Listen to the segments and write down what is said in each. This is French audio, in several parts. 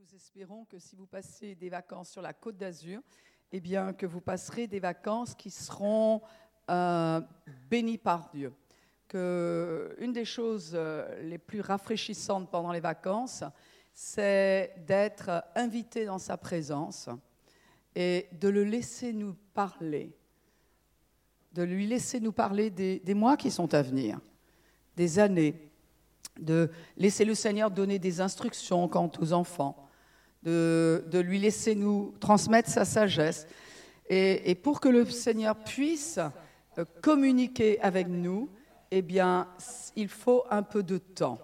nous espérons que si vous passez des vacances sur la Côte d'Azur, eh bien, que vous passerez des vacances qui seront bénies par Dieu. Une des choses les plus rafraîchissantes pendant les vacances, c'est d'être invité dans sa présence et de le laisser nous parler, de lui laisser nous parler des mois qui sont à venir, des années, de laisser le Seigneur donner des instructions quant aux enfants, de lui laisser nous transmettre sa sagesse. Et pour que le Seigneur puisse communiquer avec nous, eh bien, il faut un peu de temps.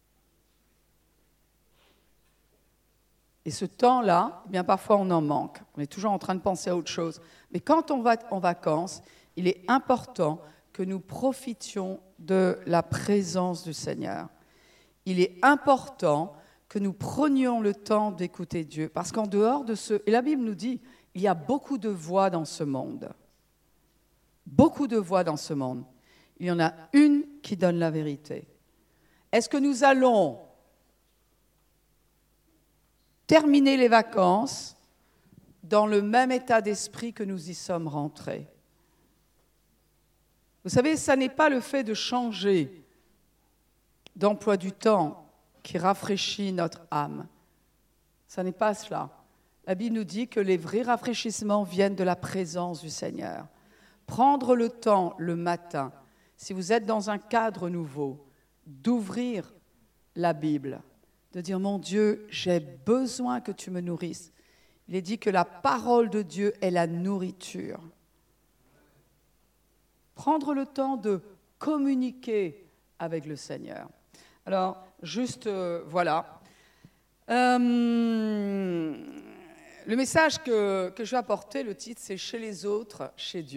Et ce temps-là, eh bien, parfois on en manque. On est toujours en train de penser à autre chose. Mais quand on va en vacances, il est important que nous profitions de la présence du Seigneur. Il est important que nous prenions le temps d'écouter Dieu. Parce qu'en dehors de ce... Et la Bible nous dit, il y a beaucoup de voix dans ce monde. Beaucoup de voix dans ce monde. Il y en a une qui donne la vérité. Est-ce que nous allons terminer les vacances dans le même état d'esprit que nous y sommes rentrés? Vous savez, ça n'est pas le fait de changer d'emploi du temps qui rafraîchit notre âme. Ça n'est pas cela. La Bible nous dit que les vrais rafraîchissements viennent de la présence du Seigneur. Prendre le temps le matin, si vous êtes dans un cadre nouveau, d'ouvrir la Bible, de dire « Mon Dieu, j'ai besoin que tu me nourrisses ». Il est dit que la parole de Dieu est la nourriture. Prendre le temps de communiquer avec le Seigneur. Alors, juste, voilà. Le message que je vais apporter, le titre, c'est « Chez les autres, chez Dieu ».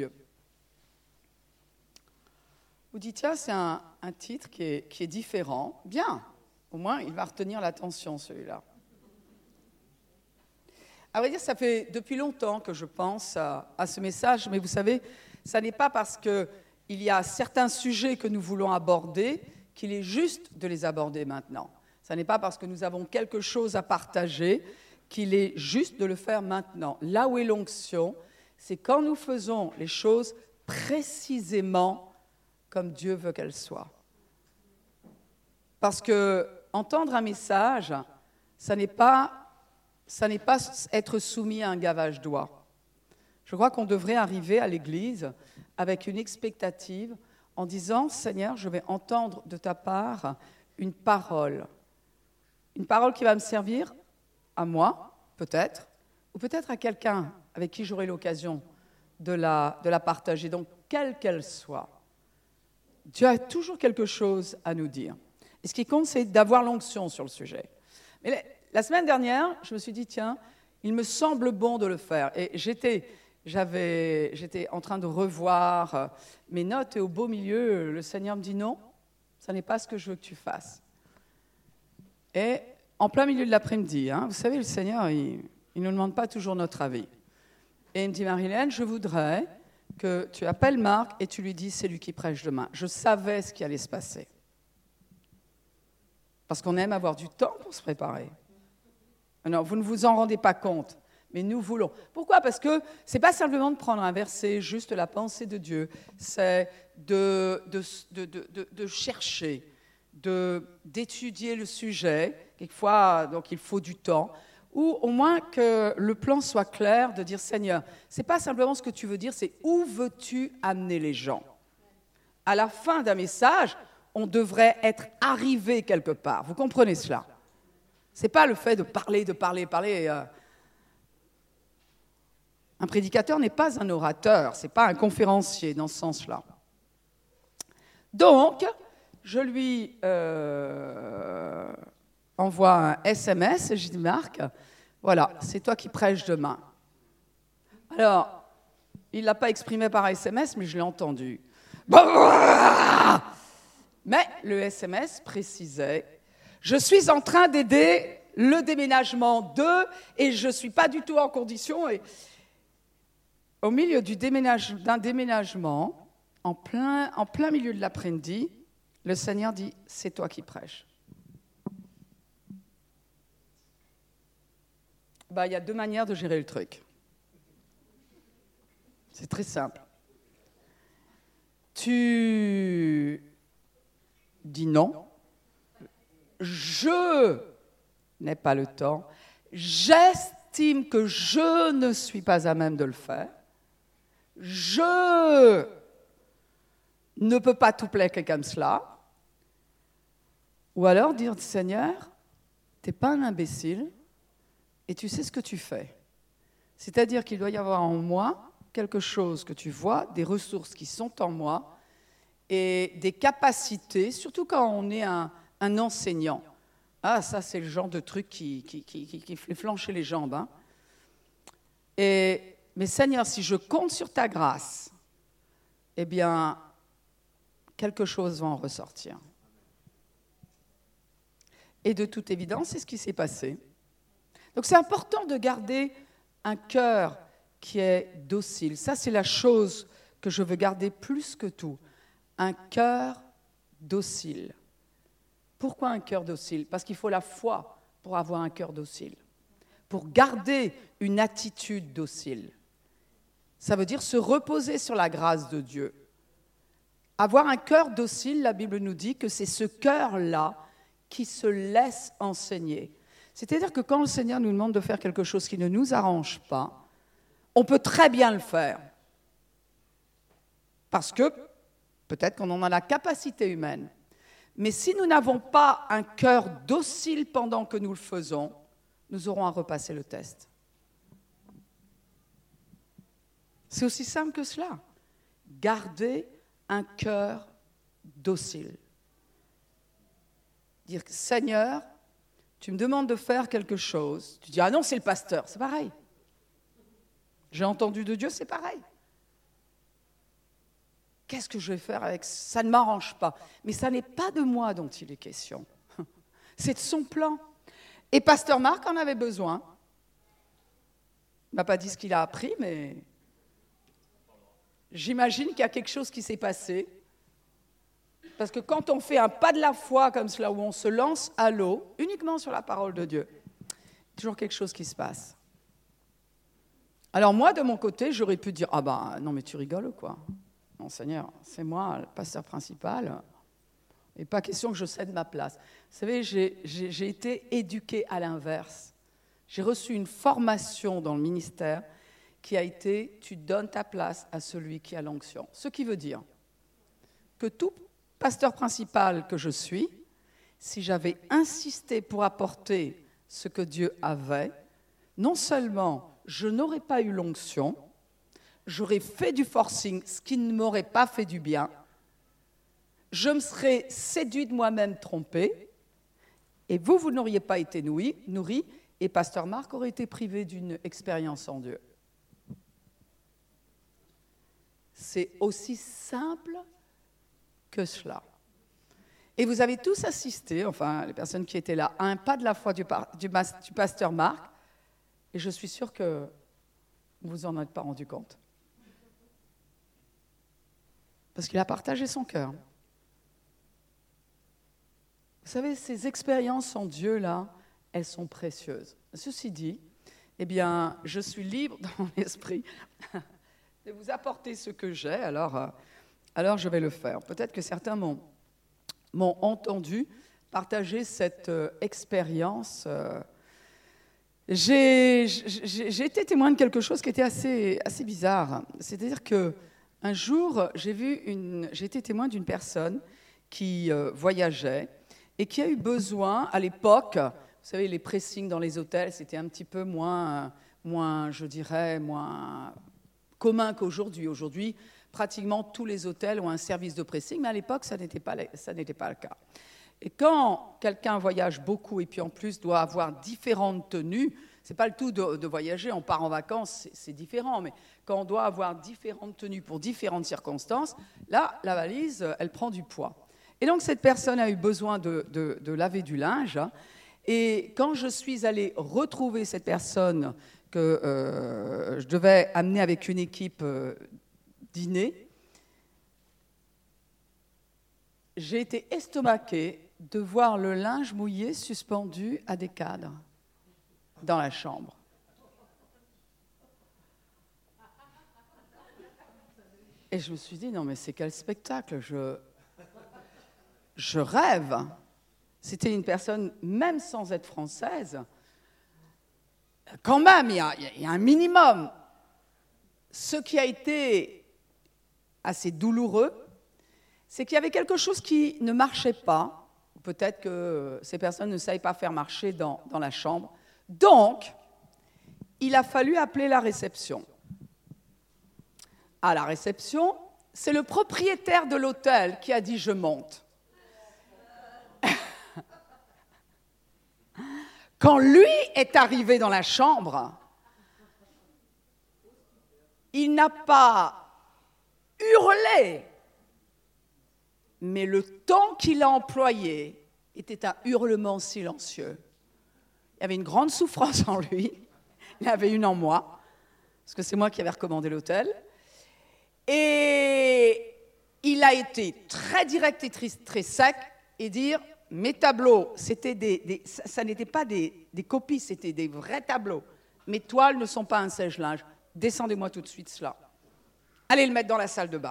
Vous dites, tiens, c'est un titre qui est différent. Bien, au moins, il va retenir l'attention, celui-là. À vrai dire, ça fait depuis longtemps que je pense à ce message, mais vous savez, ça n'est pas parce qu'il y a certains sujets que nous voulons aborder qu'il est juste de les aborder maintenant. Ça n'est pas parce que nous avons quelque chose à partager qu'il est juste de le faire maintenant. Là où est l'onction, c'est quand nous faisons les choses précisément comme Dieu veut qu'elles soient. Parce que entendre un message, ça n'est pas être soumis à un gavage d'oie. Je crois qu'on devrait arriver à l'Église avec une expectative en disant « Seigneur, je vais entendre de ta part une parole qui va me servir à moi, peut-être, ou peut-être à quelqu'un avec qui j'aurai l'occasion de la partager. Donc, quelle qu'elle soit, Dieu a toujours quelque chose à nous dire. Et ce qui compte, c'est d'avoir l'onction sur le sujet. Mais la semaine dernière, je me suis dit, tiens, il me semble bon de le faire. Et j'étais en train de revoir mes notes et au beau milieu, le Seigneur me dit non, ça n'est pas ce que je veux que tu fasses. Et en plein milieu de l'après-midi, vous savez, le Seigneur, il ne nous demande pas toujours notre avis. Et il me dit, Marie-Hélène, je voudrais que tu appelles Marc et tu lui dis, c'est lui qui prêche demain. Je savais ce qui allait se passer. Parce qu'on aime avoir du temps pour se préparer. Non, vous ne vous en rendez pas compte. Mais nous voulons. Pourquoi ? Parce que ce n'est pas simplement de prendre un verset, juste la pensée de Dieu, c'est de chercher, d'étudier le sujet. Quelquefois, donc il faut du temps, ou au moins que le plan soit clair, de dire Seigneur, ce n'est pas simplement ce que tu veux dire, c'est où veux-tu amener les gens ? À la fin d'un message, on devrait être arrivé quelque part. Vous comprenez cela ? Ce n'est pas le fait de parler. Un prédicateur n'est pas un orateur, ce n'est pas un conférencier dans ce sens-là. Donc, je lui envoie un SMS et je dis, Marc, voilà, c'est toi qui prêches demain. Alors, il ne l'a pas exprimé par SMS, mais je l'ai entendu. Mais le SMS précisait, je suis en train d'aider le déménagement d'eux et je ne suis pas du tout en condition. Et au milieu d'un déménagement, en plein milieu de l'après-midi, le Seigneur dit, c'est toi qui prêches. il y a deux manières de gérer le truc. C'est très simple. Tu dis non. Je n'ai pas le temps. J'estime que je ne suis pas à même de le faire. Je ne peux pas tout plaquer comme cela. Ou alors dire, Seigneur, tu n'es pas un imbécile et tu sais ce que tu fais. C'est-à-dire qu'il doit y avoir en moi quelque chose que tu vois, des ressources qui sont en moi et des capacités, surtout quand on est un enseignant. Ah, ça, c'est le genre de truc qui fait flancher les jambes. Hein. Mais Seigneur, si je compte sur ta grâce, eh bien, quelque chose va en ressortir. Et de toute évidence, c'est ce qui s'est passé. Donc, c'est important de garder un cœur qui est docile. Ça, c'est la chose que je veux garder plus que tout. Un cœur docile. Pourquoi un cœur docile? Parce qu'il faut la foi pour avoir un cœur docile. Pour garder une attitude docile. Ça veut dire se reposer sur la grâce de Dieu. Avoir un cœur docile, la Bible nous dit que c'est ce cœur-là qui se laisse enseigner. C'est-à-dire que quand le Seigneur nous demande de faire quelque chose qui ne nous arrange pas, on peut très bien le faire. Parce que peut-être qu'on en a la capacité humaine. Mais si nous n'avons pas un cœur docile pendant que nous le faisons, nous aurons à repasser le test. C'est aussi simple que cela. Garder un cœur docile. Dire, Seigneur, tu me demandes de faire quelque chose. Tu dis, ah non, c'est le pasteur. C'est pareil. J'ai entendu de Dieu, c'est pareil. Qu'est-ce que je vais faire avec ça? Ça ne m'arrange pas. Mais ça n'est pas de moi dont il est question. C'est de son plan. Et pasteur Marc en avait besoin. Il ne m'a pas dit ce qu'il a appris, mais j'imagine qu'il y a quelque chose qui s'est passé. Parce que quand on fait un pas de la foi comme cela, où on se lance à l'eau, uniquement sur la parole de Dieu, toujours quelque chose qui se passe. Alors moi, de mon côté, j'aurais pu dire, ah ben non mais tu rigoles ou quoi? Non Seigneur, c'est moi le pasteur principal, et pas question que je cède ma place. Vous savez, j'ai été éduquée à l'inverse. J'ai reçu une formation dans le ministère qui a été, tu donnes ta place à celui qui a l'onction. Ce qui veut dire que tout pasteur principal que je suis, si j'avais insisté pour apporter ce que Dieu avait, non seulement je n'aurais pas eu l'onction, j'aurais fait du forcing, ce qui ne m'aurait pas fait du bien, je me serais séduite moi-même trompée, et vous n'auriez pas été nourri, et pasteur Marc aurait été privé d'une expérience en Dieu. C'est aussi simple que cela. Et vous avez tous assisté, enfin les personnes qui étaient là, à un pas de la foi du pasteur Marc, et je suis sûre que vous vous en êtes pas rendu compte. Parce qu'il a partagé son cœur. Vous savez, ces expériences en Dieu, là, elles sont précieuses. Ceci dit, eh bien, je suis libre dans mon esprit de vous apporter ce que j'ai, alors je vais le faire. Peut-être que certains m'ont entendu partager cette expérience. J'ai été témoin de quelque chose qui était assez bizarre. C'est-à-dire qu'un jour, j'ai été témoin d'une personne qui voyageait et qui a eu besoin, à l'époque, vous savez, les pressings dans les hôtels, c'était un petit peu moins, je dirais, moins commun qu'aujourd'hui. Aujourd'hui, pratiquement tous les hôtels ont un service de pressing, mais à l'époque, ça n'était pas le cas. Et quand quelqu'un voyage beaucoup et puis en plus doit avoir différentes tenues, c'est pas le tout de voyager, on part en vacances, c'est différent, mais quand on doit avoir différentes tenues pour différentes circonstances, là, la valise, elle prend du poids. Et donc, cette personne a eu besoin de laver du linge, hein, et quand je suis allée retrouver cette personne que je devais amener avec une équipe dîner, j'ai été estomaquée de voir le linge mouillé suspendu à des cadres dans la chambre. Et je me suis dit, non mais c'est quel spectacle, je rêve. C'était une personne, même sans être française, quand même, il y a un minimum. Ce qui a été assez douloureux, c'est qu'il y avait quelque chose qui ne marchait pas. Peut-être que ces personnes ne savaient pas faire marcher dans la chambre. Donc, il a fallu appeler la réception. À la réception, c'est le propriétaire de l'hôtel qui a dit « je monte ». Quand lui est arrivé dans la chambre, il n'a pas hurlé, mais le ton qu'il a employé était un hurlement silencieux. Il y avait une grande souffrance en lui, il y avait une en moi, parce que c'est moi qui avais recommandé l'hôtel. Et il a été très direct et très sec et dire « mes tableaux, ça n'était pas des copies, c'était des vrais tableaux. Mes toiles ne sont pas un sèche-linge. Descendez-moi tout de suite cela. Allez le mettre dans la salle de bain. »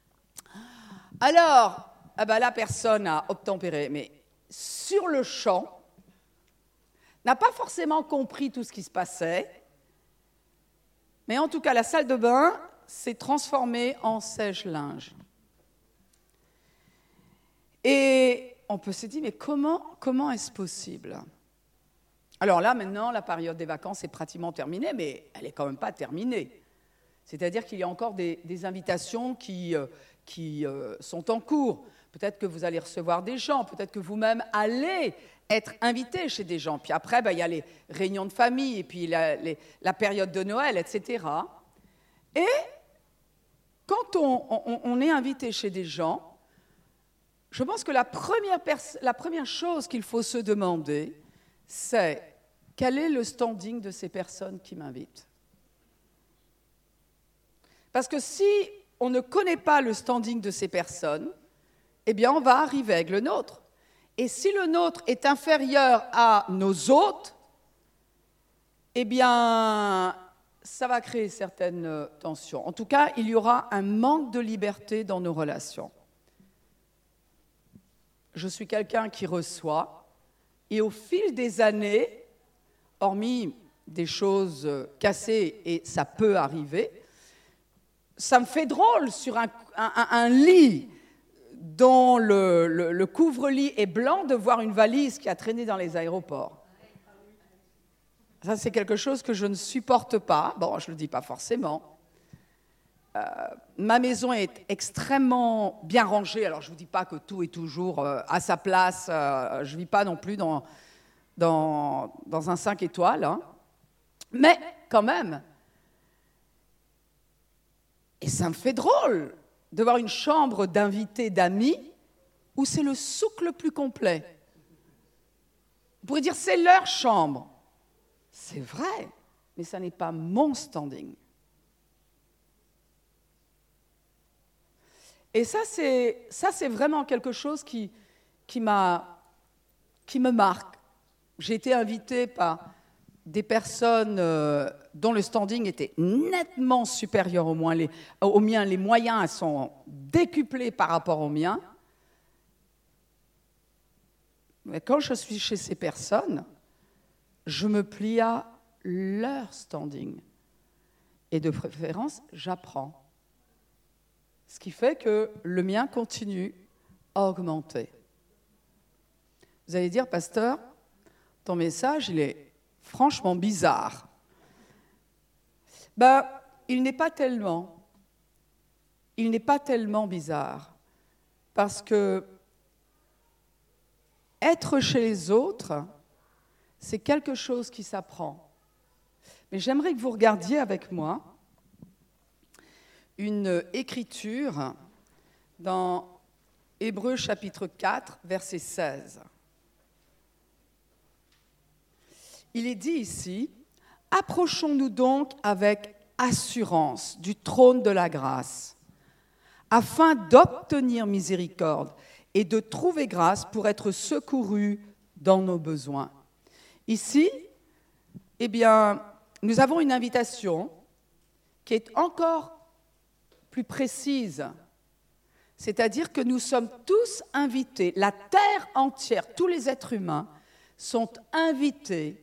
Alors, la personne a obtempéré, mais sur le champ, n'a pas forcément compris tout ce qui se passait, mais en tout cas, la salle de bain s'est transformée en sèche-linge. Et on peut se dire, mais comment est-ce possible? Alors là, maintenant, la période des vacances est pratiquement terminée, mais elle n'est quand même pas terminée. C'est-à-dire qu'il y a encore des invitations qui sont en cours. Peut-être que vous allez recevoir des gens, peut-être que vous-même allez être invité chez des gens. Puis après, il y a les réunions de famille, et puis la période de Noël, etc. Et quand on est invité chez des gens, je pense que la première chose qu'il faut se demander, c'est quel est le standing de ces personnes qui m'invitent? Parce que si on ne connaît pas le standing de ces personnes, eh bien, on va arriver avec le nôtre. Et si le nôtre est inférieur à nos hôtes, eh bien, ça va créer certaines tensions. En tout cas, il y aura un manque de liberté dans nos relations. Je suis quelqu'un qui reçoit, et au fil des années, hormis des choses cassées, et ça peut arriver, ça me fait drôle sur un lit dont le couvre-lit est blanc de voir une valise qui a traîné dans les aéroports. Ça, c'est quelque chose que je ne supporte pas. Bon, je ne le dis pas forcément. Ma maison est extrêmement bien rangée. Alors, je ne vous dis pas que tout est toujours à sa place. Je ne vis pas non plus dans un 5 étoiles. Hein. Mais, quand même, et ça me fait drôle de voir une chambre d'invités, d'amis, où c'est le souk le plus complet. Vous pourriez dire, c'est leur chambre. C'est vrai, mais ça n'est pas mon standing. Et ça, c'est vraiment quelque chose qui me marque. J'ai été invitée par des personnes dont le standing était nettement supérieur au mien. Les moyens sont décuplés par rapport aux miens. Mais quand je suis chez ces personnes, je me plie à leur standing. Et de préférence, j'apprends. Ce qui fait que le mien continue à augmenter. Vous allez dire, pasteur, ton message, il est franchement bizarre. Il n'est pas tellement. Il n'est pas tellement bizarre. Parce que être chez les autres, c'est quelque chose qui s'apprend. Mais j'aimerais que vous regardiez avec moi une écriture dans Hébreux chapitre 4, verset 16. Il est dit ici, « Approchons-nous donc avec assurance du trône de la grâce, afin d'obtenir miséricorde et de trouver grâce pour être secourus dans nos besoins. » Ici, nous avons une invitation qui est encore plus précise. C'est-à-dire que nous sommes tous invités, la terre entière, tous les êtres humains sont invités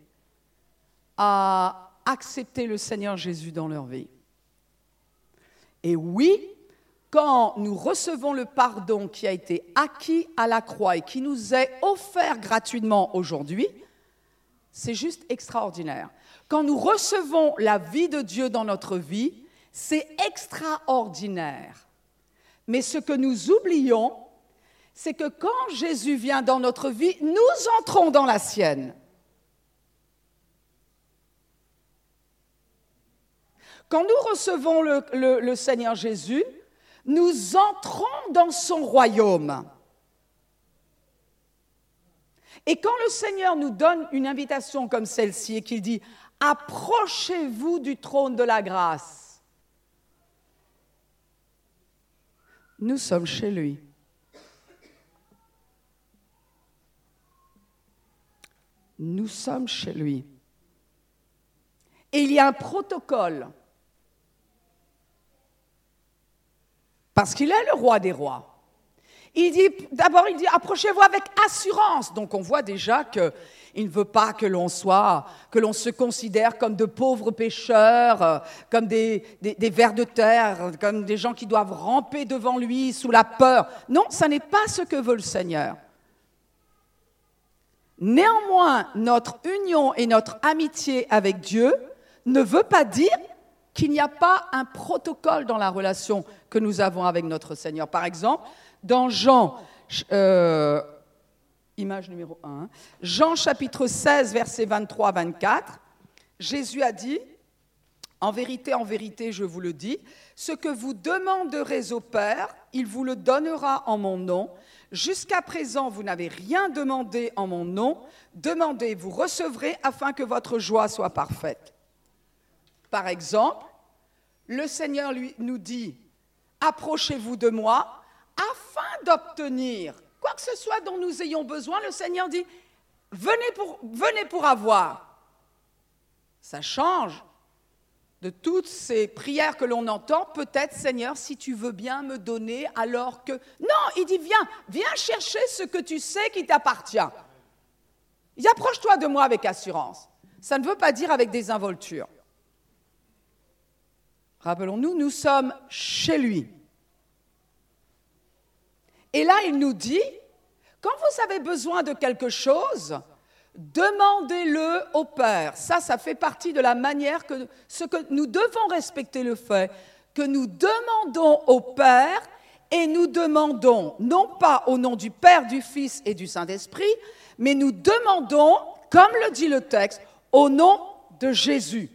à accepter le Seigneur Jésus dans leur vie. Et oui, quand nous recevons le pardon qui a été acquis à la croix et qui nous est offert gratuitement aujourd'hui, c'est juste extraordinaire. Quand nous recevons la vie de Dieu dans notre vie, c'est extraordinaire. Mais ce que nous oublions, c'est que quand Jésus vient dans notre vie, nous entrons dans la sienne. Quand nous recevons le Seigneur Jésus, nous entrons dans son royaume. Et quand le Seigneur nous donne une invitation comme celle-ci et qu'il dit « Approchez-vous du trône de la grâce », nous sommes chez lui. Nous sommes chez lui. Et il y a un protocole. Parce qu'il est le roi des rois. D'abord, il dit, approchez-vous avec assurance. Donc, on voit déjà qu'il ne veut pas que l'on se considère comme de pauvres pécheurs, comme des vers de terre, comme des gens qui doivent ramper devant lui sous la peur. Non, ça n'est pas ce que veut le Seigneur. Néanmoins, notre union et notre amitié avec Dieu ne veut pas dire qu'il n'y a pas un protocole dans la relation que nous avons avec notre Seigneur. Par exemple, dans Jean, image numéro 1, Jean chapitre 16, versets 23-24, Jésus a dit, en vérité, je vous le dis, ce que vous demanderez au Père, il vous le donnera en mon nom. Jusqu'à présent, vous n'avez rien demandé en mon nom. Demandez, vous recevrez afin que votre joie soit parfaite. Par exemple, le Seigneur nous dit, approchez-vous de moi afin d'obtenir quoi que ce soit dont nous ayons besoin. Le Seigneur dit, venez pour avoir. Ça change de toutes ces prières que l'on entend, peut-être, Seigneur, si tu veux bien me donner, alors que... Non, il dit, viens chercher ce que tu sais qui t'appartient. Il dit, approche-toi de moi avec assurance. Ça ne veut pas dire avec désinvolture. Rappelons-nous, nous sommes chez lui. Et là, il nous dit, quand vous avez besoin de quelque chose, demandez-le au Père. Ça fait partie de la manière que nous devons respecter le fait que nous demandons au Père et nous demandons, non pas au nom du Père, du Fils et du Saint-Esprit, mais nous demandons, comme le dit le texte, au nom de Jésus.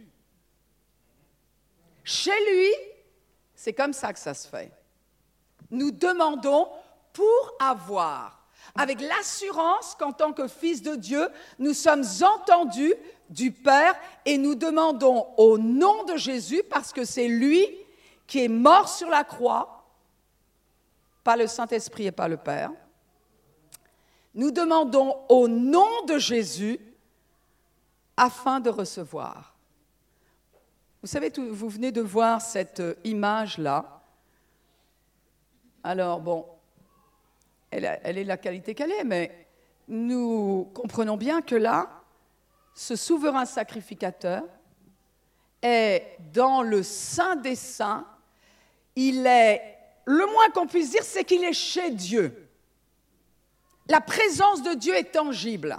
Chez lui, c'est comme ça que ça se fait. Nous demandons pour avoir, avec l'assurance qu'en tant que fils de Dieu, nous sommes entendus du Père et nous demandons au nom de Jésus, parce que c'est lui qui est mort sur la croix, pas le Saint-Esprit et pas le Père. Nous demandons au nom de Jésus afin de recevoir. Vous savez, vous venez de voir cette image-là. Alors, bon, elle est de la qualité qu'elle est, mais nous comprenons bien que là, ce souverain sacrificateur est dans le Saint des Saints. Il est, le moins qu'on puisse dire, c'est qu'il est chez Dieu. La présence de Dieu est tangible.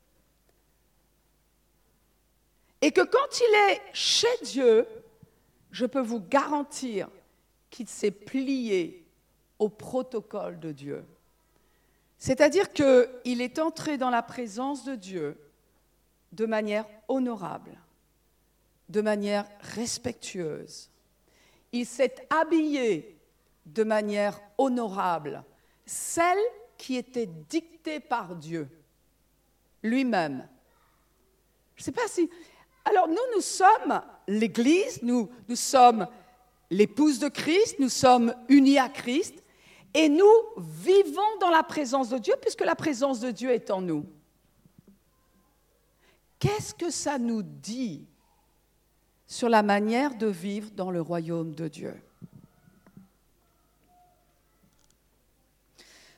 Et que quand il est chez Dieu, je peux vous garantir qu'il s'est plié au protocole de Dieu. C'est-à-dire qu'il est entré dans la présence de Dieu de manière honorable, de manière respectueuse. Il s'est habillé de manière honorable, celle qui était dictée par Dieu lui-même. Je ne sais pas si... Alors nous sommes l'Église, nous sommes l'épouse de Christ, nous sommes unis à Christ, et nous vivons dans la présence de Dieu, puisque la présence de Dieu est en nous. Qu'est-ce que ça nous dit sur la manière de vivre dans le royaume de Dieu?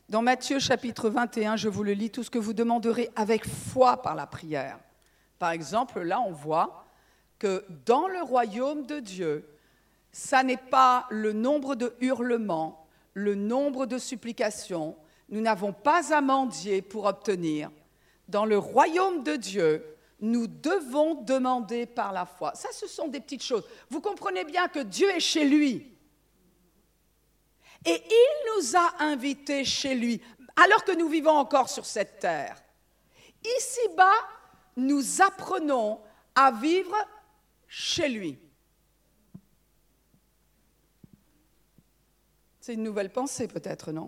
Dans Matthieu chapitre 21, je vous le lis, tout ce que vous demanderez avec foi par la prière. Par exemple, là, on voit que dans le royaume de Dieu, ça n'est pas le nombre de hurlements, le nombre de supplications. Nous n'avons pas à mendier pour obtenir. Dans le royaume de Dieu, nous devons demander par la foi. Ça, ce sont des petites choses. Vous comprenez bien que Dieu est chez lui. Et il nous a invités chez lui, alors que nous vivons encore sur cette terre. Ici-bas, nous apprenons à vivre chez lui. C'est une nouvelle pensée peut-être, non ?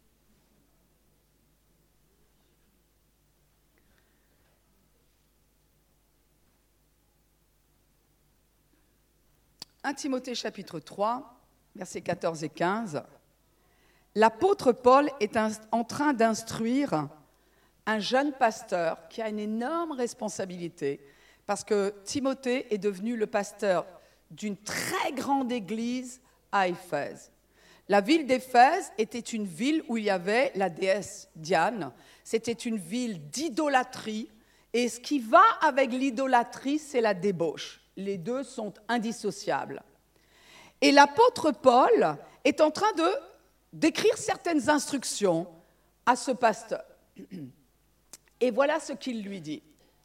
« 1 Timothée chapitre 3, versets 14 et 15. L'apôtre Paul est en train d'instruire un jeune pasteur qui a une énorme responsabilité parce que Timothée est devenu le pasteur d'une très grande église à Éphèse. La ville d'Éphèse était une ville où il y avait la déesse Diane. C'était une ville d'idolâtrie. Et ce qui va avec l'idolâtrie, c'est la débauche. Les deux sont indissociables. Et l'apôtre Paul est en train d'écrire certaines instructions à ce pasteur. Et voilà ce qu'il lui dit.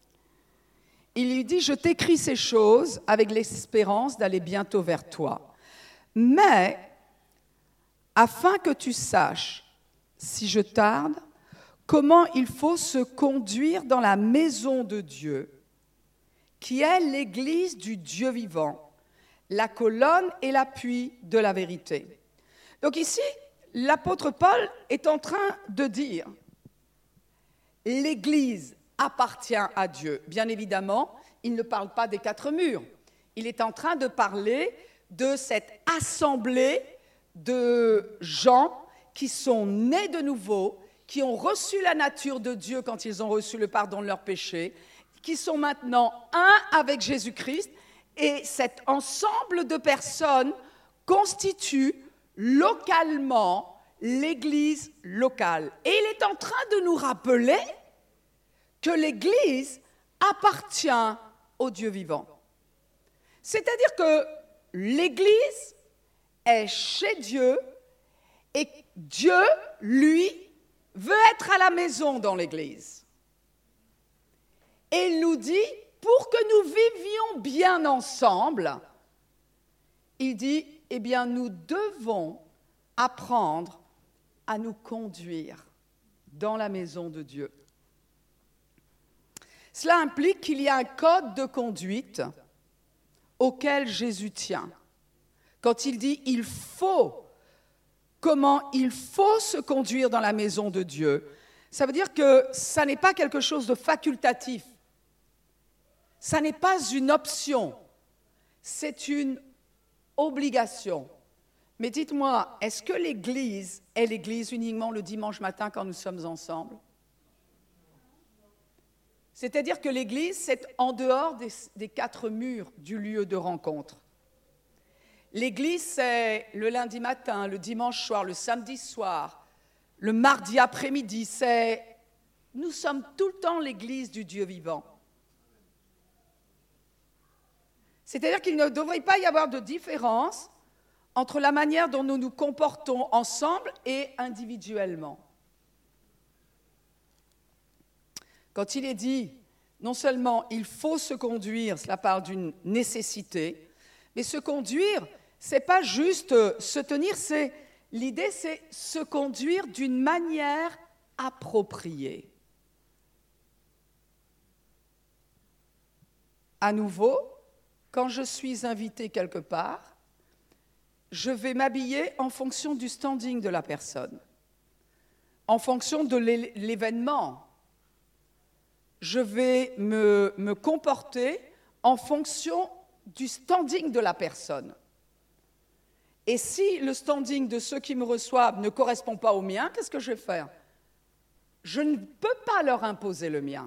Il lui dit « Je t'écris ces choses avec l'espérance d'aller bientôt vers toi. Mais, afin que tu saches, si je tarde, comment il faut se conduire dans la maison de Dieu, qui est l'église du Dieu vivant, la colonne et l'appui de la vérité. » Donc ici, l'apôtre Paul est en train de dire « L'église appartient à Dieu. » Bien évidemment, il ne parle pas des quatre murs. Il est en train de parler de cette assemblée de gens qui sont nés de nouveau, qui ont reçu la nature de Dieu quand ils ont reçu le pardon de leurs péchés, qui sont maintenant un avec Jésus-Christ, et cet ensemble de personnes constitue localement l'Église locale. Et il est en train de nous rappeler que l'Église appartient au Dieu vivant. C'est-à-dire que l'Église est chez Dieu et Dieu, lui, veut être à la maison dans l'Église. Et il nous dit, pour que nous vivions bien ensemble, il dit, eh bien, nous devons apprendre à nous conduire dans la maison de Dieu. Cela implique qu'il y a un code de conduite auquel Jésus tient. Quand il dit comment il faut se conduire dans la maison de Dieu, ça veut dire que ça n'est pas quelque chose de facultatif. Ça n'est pas une option, c'est une obligation. Mais dites-moi, est-ce que l'Église est l'Église uniquement le dimanche matin quand nous sommes ensemble ? C'est-à-dire que l'Église, c'est en dehors des quatre murs du lieu de rencontre. L'Église, c'est le lundi matin, le dimanche soir, le samedi soir, le mardi après-midi. Nous sommes tout le temps l'Église du Dieu vivant. C'est-à-dire qu'il ne devrait pas y avoir de différence entre la manière dont nous nous comportons ensemble et individuellement. Quand il est dit, non seulement il faut se conduire, cela parle d'une nécessité, mais se conduire, ce n'est pas juste se tenir, l'idée c'est se conduire d'une manière appropriée. À nouveau, quand je suis invité quelque part, je vais m'habiller en fonction du standing de la personne, en fonction de l'événement. Je vais me comporter en fonction du standing de la personne. Et si le standing de ceux qui me reçoivent ne correspond pas au mien, qu'est-ce que je vais faire ? Je ne peux pas leur imposer le mien.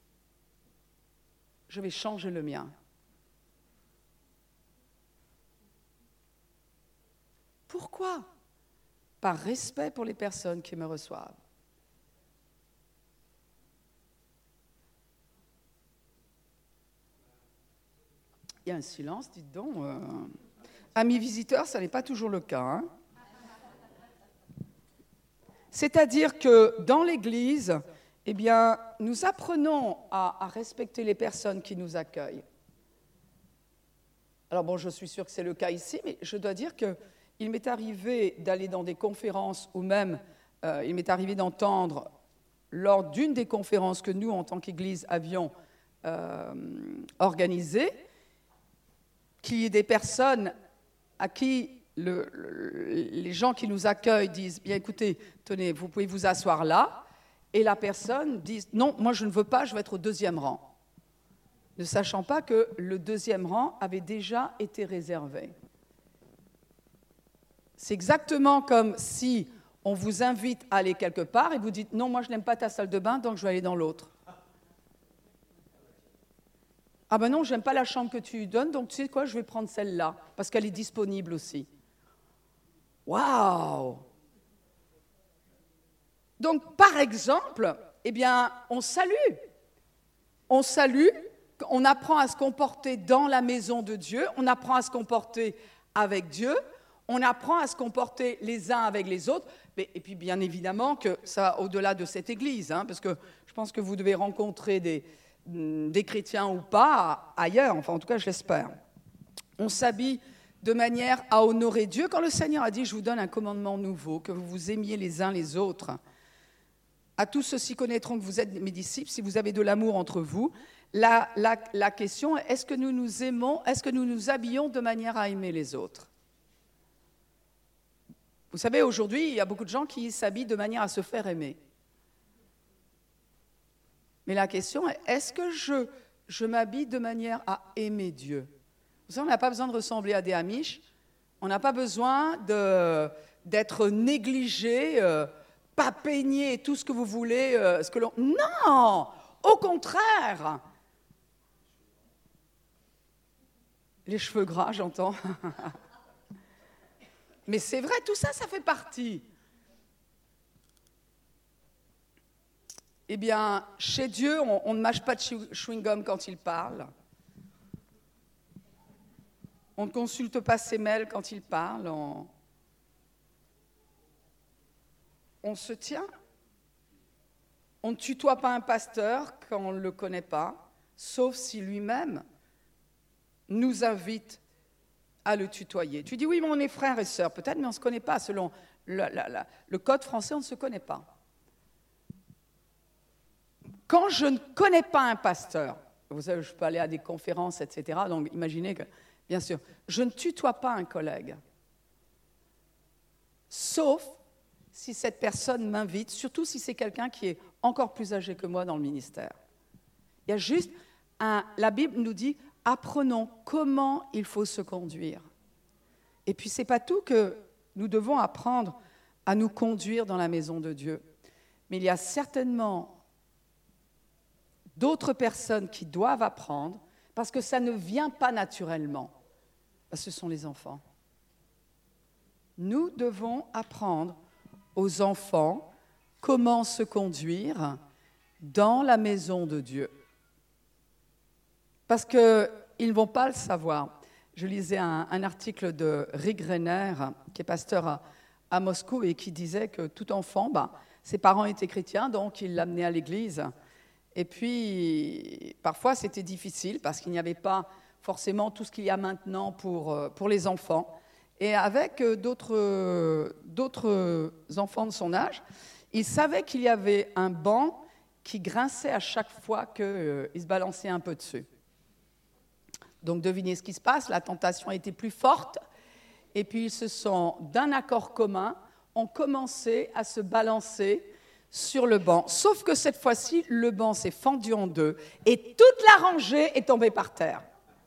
Je vais changer le mien. Pourquoi ? par respect pour les personnes qui me reçoivent. Il y a un silence, dites donc. Amis visiteurs, ça n'est pas toujours le cas. Hein. C'est-à-dire que dans l'Église, eh bien, nous apprenons à respecter les personnes qui nous accueillent. Alors bon, je suis sûre que c'est le cas ici, mais je dois dire qu'il m'est arrivé d'aller dans des conférences ou même il m'est arrivé d'entendre lors d'une des conférences que nous, en tant qu'Église, avions organisées, qu'il y ait des personnes à qui les gens qui nous accueillent disent « Bien écoutez, tenez, vous pouvez vous asseoir là », et la personne dit « Non, moi je ne veux pas, je veux être au deuxième rang », ne sachant pas que le deuxième rang avait déjà été réservé. C'est exactement comme si on vous invite à aller quelque part et vous dites « Non, moi je n'aime pas ta salle de bain, donc je vais aller dans l'autre ». Ah ben non, j'aime pas la chambre que tu donnes, donc tu sais quoi, je vais prendre celle-là, parce qu'elle est disponible aussi. Waouh! Donc, par exemple, eh bien, on salue. On salue, on apprend à se comporter dans la maison de Dieu, on apprend à se comporter avec Dieu, on apprend à se comporter les uns avec les autres, et puis bien évidemment que ça va au-delà de cette église, hein, parce que je pense que vous devez rencontrer des chrétiens ou pas ailleurs, enfin en tout cas je l'espère. On s'habille de manière à honorer Dieu. Quand le Seigneur a dit « Je vous donne un commandement nouveau, que vous vous aimiez les uns les autres », à tous ceux-ci connaîtront que vous êtes mes disciples si vous avez de l'amour entre vous. La question est, est-ce que nous nous aimons, est-ce que nous nous habillons de manière à aimer les autres? Vous savez, aujourd'hui, il y a beaucoup de gens qui s'habillent de manière à se faire aimer. Mais la question est, est-ce que je m'habille de manière à aimer Dieu? Vous savez, on n'a pas besoin de ressembler à des Amish, on n'a pas besoin d'être négligé, pas peigné, tout ce que vous voulez. Non, au contraire. Les cheveux gras, j'entends. Mais c'est vrai, tout ça, ça fait partie. Eh bien, chez Dieu, on ne mâche pas de chewing-gum quand il parle. On ne consulte pas ses mails quand il parle. On se tient. On ne tutoie pas un pasteur quand on ne le connaît pas, sauf si lui-même nous invite à le tutoyer. Tu dis, oui, mais on est frères et sœurs, peut-être, mais on ne se connaît pas. Selon le code français, on ne se connaît pas. Quand je ne connais pas un pasteur, vous savez, je peux aller à des conférences, etc., donc imaginez que, bien sûr, je ne tutoie pas un collègue, sauf si cette personne m'invite, surtout si c'est quelqu'un qui est encore plus âgé que moi dans le ministère. Il y a juste, la Bible nous dit, apprenons comment il faut se conduire. Et puis, ce n'est pas tout que nous devons apprendre à nous conduire dans la maison de Dieu. Mais il y a certainement d'autres personnes qui doivent apprendre, parce que ça ne vient pas naturellement. Ce sont les enfants. Nous devons apprendre aux enfants comment se conduire dans la maison de Dieu. Parce qu'ils ne vont pas le savoir. Je lisais un article de Rick Renner, qui est pasteur à Moscou, et qui disait que tout enfant, ses parents étaient chrétiens, donc il l'amenait à l'église. Et puis, parfois, c'était difficile, parce qu'il n'y avait pas forcément tout ce qu'il y a maintenant pour les enfants. Et avec d'autres enfants de son âge, il savait qu'il y avait un banc qui grinçait à chaque fois qu'il se balançait un peu dessus. Donc, devinez ce qui se passe, la tentation était plus forte, et puis ils se sont, d'un accord commun, ont commencé à se balancer sur le banc. Sauf que cette fois-ci, le banc s'est fendu en deux, et toute la rangée est tombée par terre.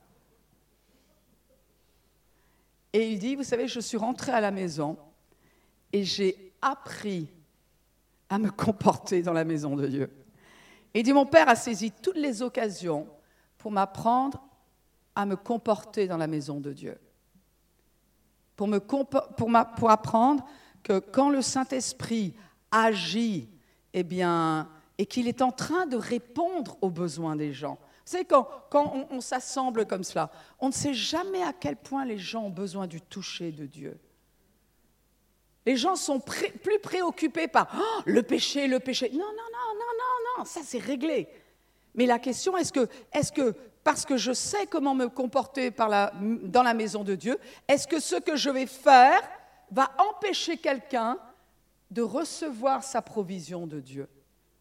Et il dit, vous savez, je suis rentré à la maison, et j'ai appris à me comporter dans la maison de Dieu. Et il dit, mon père a saisi toutes les occasions pour m'apprendre à me comporter dans la maison de Dieu. Pour apprendre que quand le Saint-Esprit agit, eh bien, et qu'il est en train de répondre aux besoins des gens. Vous savez, quand on s'assemble comme cela, on ne sait jamais à quel point les gens ont besoin du toucher de Dieu. Les gens sont plus préoccupés par le péché. Non, ça c'est réglé. Mais la question, est-ce que parce que je sais comment me comporter dans la maison de Dieu, est-ce que ce que je vais faire va empêcher quelqu'un de recevoir sa provision de Dieu?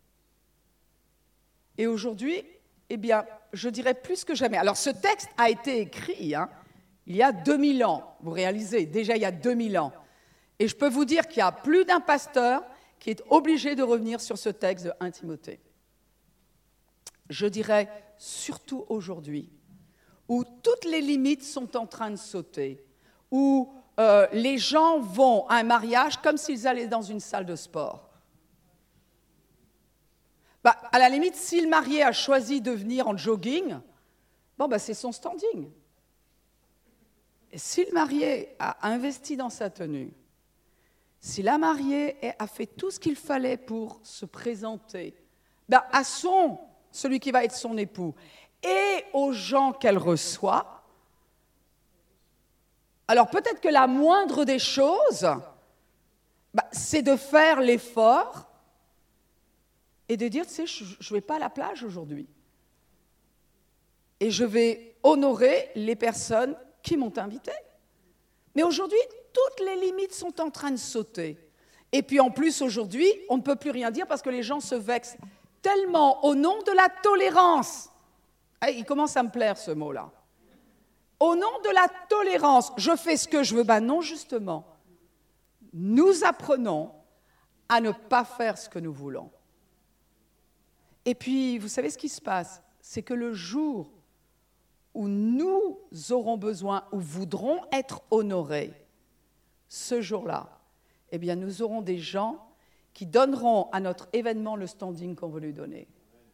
Et aujourd'hui, eh bien, je dirais plus que jamais. Alors, ce texte a été écrit il y a 2000 ans. Vous réalisez, déjà il y a 2000 ans. Et je peux vous dire qu'il y a plus d'un pasteur qui est obligé de revenir sur ce texte de 1 Timothée. Je dirais surtout aujourd'hui, où toutes les limites sont en train de sauter, où les gens vont à un mariage comme s'ils allaient dans une salle de sport. À la limite, si le marié a choisi de venir en jogging, c'est son standing. Et si le marié a investi dans sa tenue, si la mariée a fait tout ce qu'il fallait pour se présenter à celui qui va être son époux, et aux gens qu'elle reçoit, alors peut-être que la moindre des choses, c'est de faire l'effort et de dire, tu sais, je ne vais pas à la plage aujourd'hui. Et je vais honorer les personnes qui m'ont invité. Mais aujourd'hui, toutes les limites sont en train de sauter. Et puis en plus, aujourd'hui, on ne peut plus rien dire parce que les gens se vexent tellement au nom de la tolérance. Il commence à me plaire ce mot-là. Au nom de la tolérance, je fais ce que je veux. Non, justement. Nous apprenons à ne pas faire ce que nous voulons. Et puis, vous savez ce qui se passe? C'est que le jour où nous aurons besoin, ou voudrons être honorés, ce jour-là, eh bien, nous aurons des gens qui donneront à notre événement le standing qu'on veut lui donner.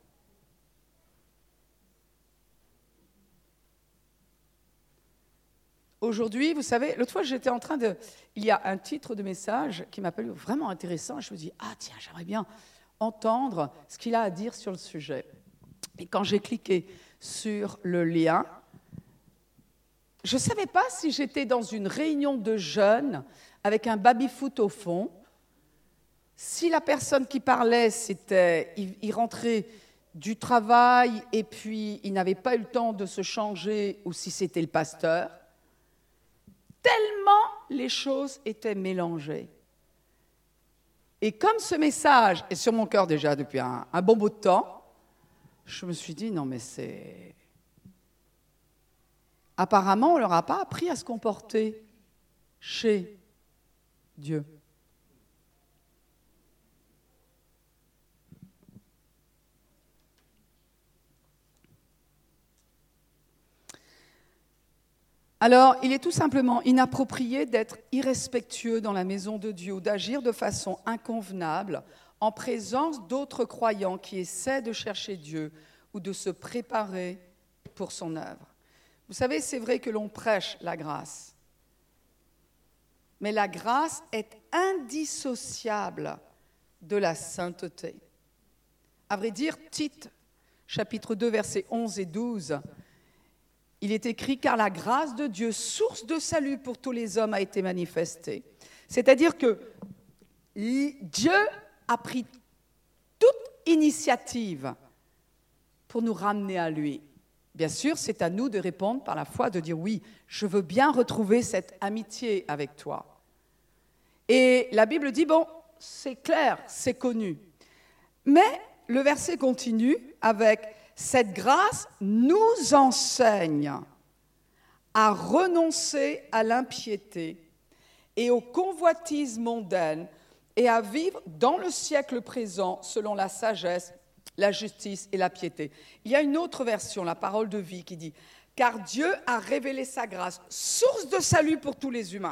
Aujourd'hui, vous savez, l'autre fois, j'étais en train de... Il y a un titre de message qui m'a paru vraiment intéressant. Je me dis, tiens, j'aimerais bien entendre ce qu'il a à dire sur le sujet. Et quand j'ai cliqué sur le lien, je ne savais pas si j'étais dans une réunion de jeunes avec un baby-foot au fond, si la personne qui parlait, il rentrait du travail et puis il n'avait pas eu le temps de se changer, ou si c'était le pasteur, tellement les choses étaient mélangées. Et comme ce message est sur mon cœur déjà depuis un bon bout de temps, je me suis dit, non mais c'est... Apparemment, on ne leur a pas appris à se comporter chez Dieu. Alors, il est tout simplement inapproprié d'être irrespectueux dans la maison de Dieu, ou d'agir de façon inconvenable en présence d'autres croyants qui essaient de chercher Dieu ou de se préparer pour son œuvre. Vous savez, c'est vrai que l'on prêche la grâce, mais la grâce est indissociable de la sainteté. À vrai dire, Tite, chapitre 2, versets 11 et 12, il est écrit « Car la grâce de Dieu, source de salut pour tous les hommes, a été manifestée. » C'est-à-dire que Dieu a pris toute initiative pour nous ramener à lui. Bien sûr, c'est à nous de répondre par la foi, de dire « Oui, je veux bien retrouver cette amitié avec toi. » Et la Bible dit « Bon, c'est clair, c'est connu. » Mais le verset continue avec « Cette grâce nous enseigne à renoncer à l'impiété et aux convoitises mondaines et à vivre dans le siècle présent selon la sagesse, la justice et la piété. » Il y a une autre version, la parole de vie, qui dit « Car Dieu a révélé sa grâce, source de salut pour tous les humains. »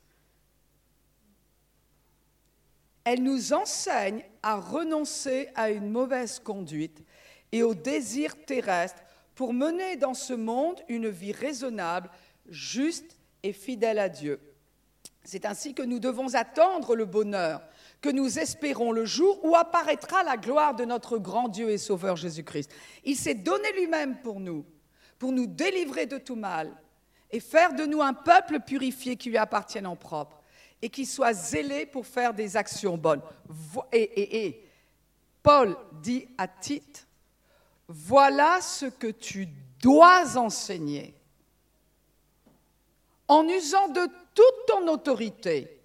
Elle nous enseigne à renoncer à une mauvaise conduite et aux désirs terrestres pour mener dans ce monde une vie raisonnable, juste et fidèle à Dieu. C'est ainsi que nous devons attendre le bonheur, que nous espérons le jour où apparaîtra la gloire de notre grand Dieu et Sauveur Jésus-Christ. Il s'est donné lui-même pour nous délivrer de tout mal et faire de nous un peuple purifié qui lui appartienne en propre et qui soit zélé pour faire des actions bonnes. Et Paul dit à Tite, voilà ce que tu dois enseigner en usant de toute ton autorité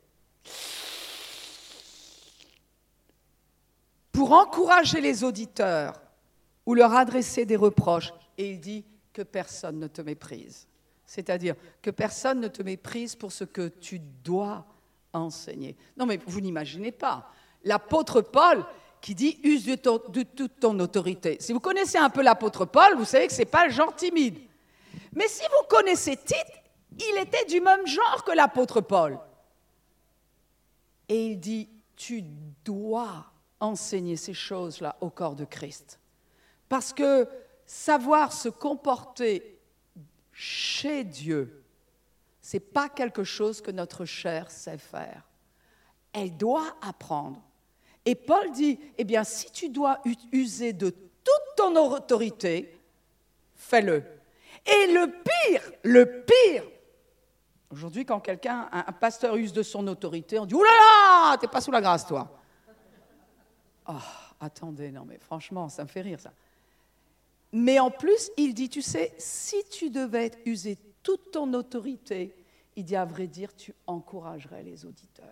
pour encourager les auditeurs ou leur adresser des reproches. Et il dit que personne ne te méprise. C'est-à-dire que personne ne te méprise pour ce que tu dois enseigner. Non, mais vous n'imaginez pas. L'apôtre Paul qui dit « use de toute ton autorité ». Si vous connaissez un peu l'apôtre Paul, vous savez que ce n'est pas le genre timide. Mais si vous connaissez Tite, il était du même genre que l'apôtre Paul. Et il dit « tu dois enseigner ces choses-là au corps de Christ ». Parce que savoir se comporter chez Dieu, ce n'est pas quelque chose que notre chair sait faire. Elle doit apprendre. Et Paul dit, eh bien, si tu dois user de toute ton autorité, fais-le. Et le pire, aujourd'hui, quand un pasteur use de son autorité, on dit, oulala, t'es pas sous la grâce, toi. Oh, attendez, non, mais franchement, ça me fait rire, ça. Mais en plus, il dit, tu sais, si tu devais user toute ton autorité, il dit, à vrai dire, tu encouragerais les auditeurs.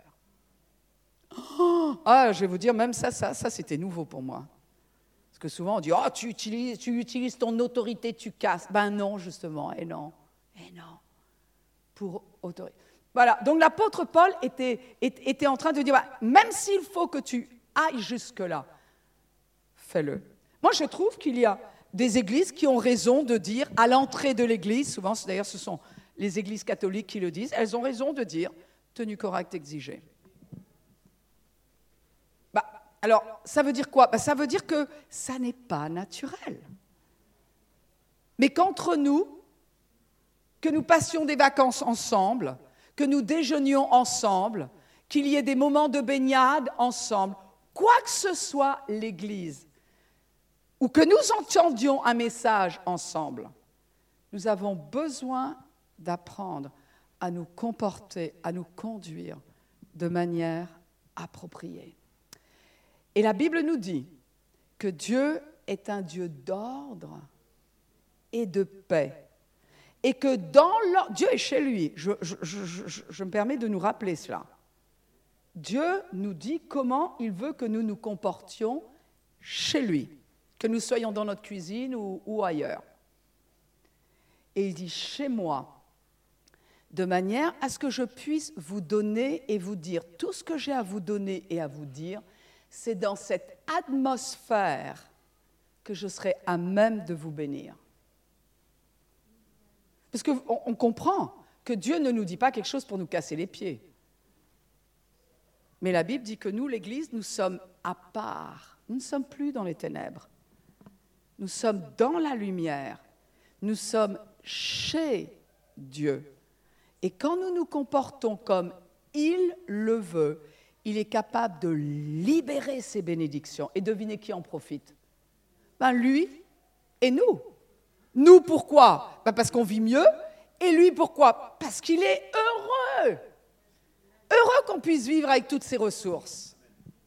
Ah, je vais vous dire, même ça, c'était nouveau pour moi. Parce que souvent, on dit, oh, tu utilises ton autorité, tu casses. Ben non, justement, et non. Pour autorité. Voilà, donc l'apôtre Paul était en train de dire, même s'il faut que tu ailles jusque-là, fais-le. Moi, je trouve qu'il y a des églises qui ont raison de dire, à l'entrée de l'église, souvent, d'ailleurs, ce sont les églises catholiques qui le disent, elles ont raison de dire, tenue correcte exigée. Alors, ça veut dire quoi ? Ça veut dire que ça n'est pas naturel. Mais qu'entre nous, que nous passions des vacances ensemble, que nous déjeunions ensemble, qu'il y ait des moments de baignade ensemble, quoi que ce soit l'Église, ou que nous entendions un message ensemble, nous avons besoin d'apprendre à nous comporter, à nous conduire de manière appropriée. Et la Bible nous dit que Dieu est un Dieu d'ordre et de paix. Et que Dieu est chez lui. Je me permets de nous rappeler cela. Dieu nous dit comment il veut que nous nous comportions chez lui, que nous soyons dans notre cuisine ou ailleurs. Et il dit « chez moi », de manière à ce que je puisse vous donner et vous dire tout ce que j'ai à vous donner et à vous dire. C'est dans cette atmosphère que je serai à même de vous bénir. Parce qu'on comprend que Dieu ne nous dit pas quelque chose pour nous casser les pieds. Mais la Bible dit que nous, l'Église, nous sommes à part. Nous ne sommes plus dans les ténèbres. Nous sommes dans la lumière. Nous sommes chez Dieu. Et quand nous nous comportons comme il le veut, il est capable de libérer ses bénédictions. Et devinez qui en profite ? Lui et nous. Nous, pourquoi ? Parce qu'on vit mieux. Et lui, pourquoi ? Parce qu'il est heureux. Heureux qu'on puisse vivre avec toutes ses ressources.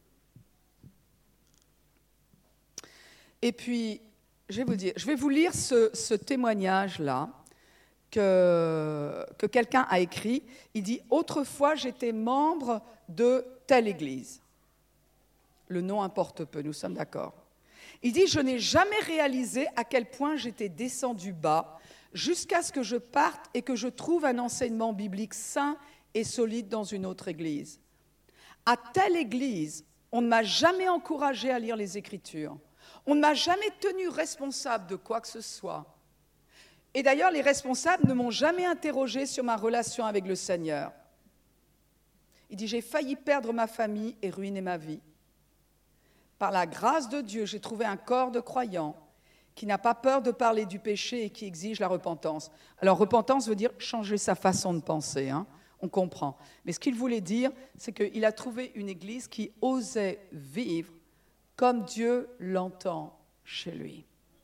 Et puis, je vais vous lire ce témoignage-là que quelqu'un a écrit. Il dit « Autrefois, j'étais membre de telle église. » Le nom importe peu, nous sommes d'accord. Il dit « Je n'ai jamais réalisé à quel point j'étais descendu bas jusqu'à ce que je parte et que je trouve un enseignement biblique sain et solide dans une autre église. À telle église, on ne m'a jamais encouragé à lire les Écritures. On ne m'a jamais tenu responsable de quoi que ce soit. Et d'ailleurs, les responsables ne m'ont jamais interrogé sur ma relation avec le Seigneur. Il dit, j'ai failli perdre ma famille et ruiner ma vie. Par la grâce de Dieu, j'ai trouvé un corps de croyants qui n'a pas peur de parler du péché et qui exige la repentance. Alors, repentance veut dire changer sa façon de penser. on comprend. Mais ce qu'il voulait dire, c'est qu'il a trouvé une église qui osait vivre comme Dieu l'entend chez lui.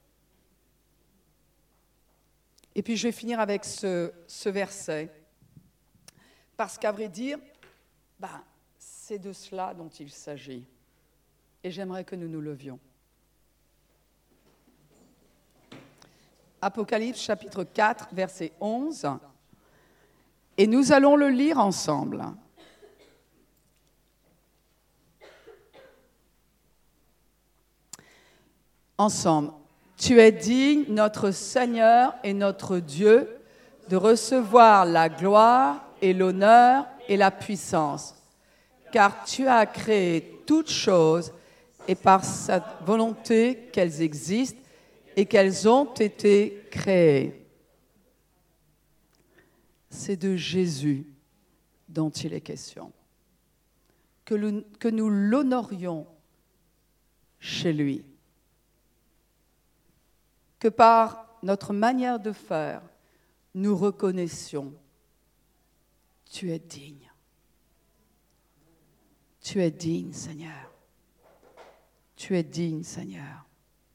Et puis je vais finir avec ce verset, parce qu'à vrai dire, c'est de cela dont il s'agit. Et j'aimerais que nous nous levions. Apocalypse chapitre 4, verset 11. Et nous allons le lire ensemble. Ensemble. Tu es digne, notre Seigneur et notre Dieu, de recevoir la gloire et l'honneur et la puissance, car tu as créé toutes choses et par sa volonté qu'elles existent et qu'elles ont été créées. C'est de Jésus dont il est question. Que nous l'honorions chez lui. Que par notre manière de faire, nous reconnaissions, tu es digne. Tu es digne, Seigneur. Tu es digne, Seigneur.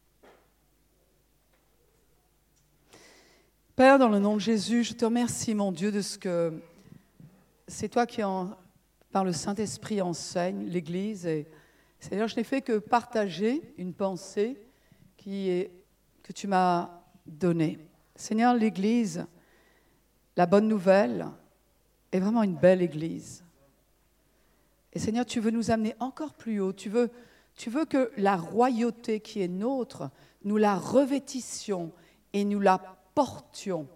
Père, dans le nom de Jésus, je te remercie, mon Dieu, de ce que c'est toi qui, par le Saint-Esprit, enseigne l'Église. Et Seigneur, je n'ai fait que partager une pensée que tu m'as donnée. Seigneur, l'Église, la bonne nouvelle, est vraiment une belle Église. Et Seigneur, tu veux nous amener encore plus haut. Tu veux que la royauté qui est nôtre, nous la revêtissions et nous la portions.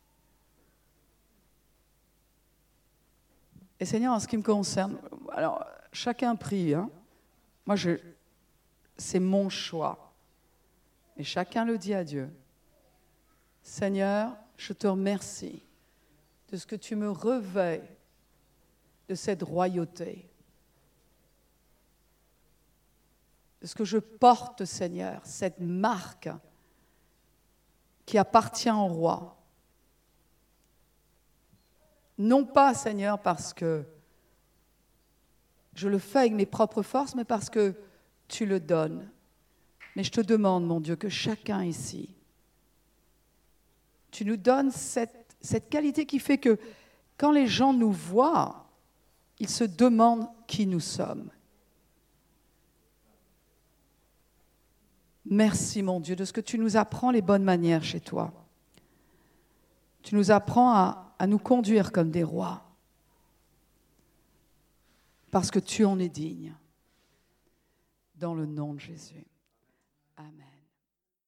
Et Seigneur, en ce qui me concerne, alors chacun prie, hein. Moi, c'est mon choix. Et chacun le dit à Dieu. Seigneur, je te remercie de ce que tu me revêts de cette royauté. De ce que je porte, Seigneur, cette marque qui appartient au roi. Non pas, Seigneur, parce que je le fais avec mes propres forces, mais parce que tu le donnes. Mais je te demande, mon Dieu, que chacun ici, tu nous donnes cette qualité qui fait que quand les gens nous voient, ils se demandent qui nous sommes. Merci, mon Dieu, de ce que tu nous apprends les bonnes manières chez toi. Tu nous apprends à nous conduire comme des rois, parce que tu en es digne. Dans le nom de Jésus. Amen.